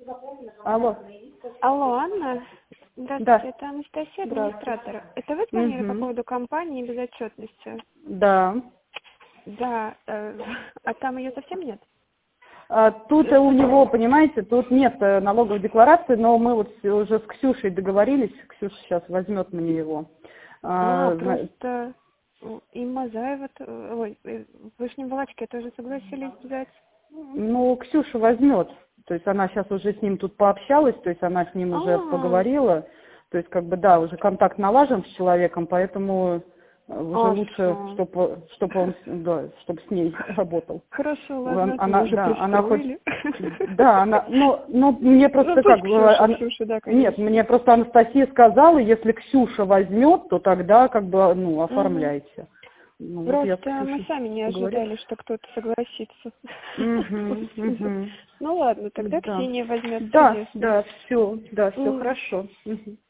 Алло. Алло, Анна. Да. Здравствуйте, это Анастасия, администратор. Это вы звонили по Угу. поводу компании безотчетности? Да. Да. А там ее совсем нет? Тут у него, понимаете, тут нет налоговой декларации, но мы вот уже с Ксюшей договорились. Ксюша сейчас возьмет мне его. Просто и Мазаева, ой, Вышнем Волочке тоже согласились взять. Ну, Ксюша возьмет. То есть она сейчас уже с ним тут пообщалась, то есть она с ним уже поговорила. То есть, как бы, да, уже контакт налажен с человеком, поэтому уже лучше, чтобы он, да, чтобы с ней работал. Хорошо, ладно, Она, уже да, она пристроили. да, она, но мне просто как, Ксюша, да, конечно. нет, мне просто Анастасия сказала, если Ксюша возьмет, то тогда, как бы, ну, оформляйте. Ну, вот я с Просто мы Ксюшей сами не поговорила. ожидали, что кто-то согласится. Угу. Ну ладно, тогда Да. Ксения возьмет Да, чудесно. да, все хорошо. Мгм.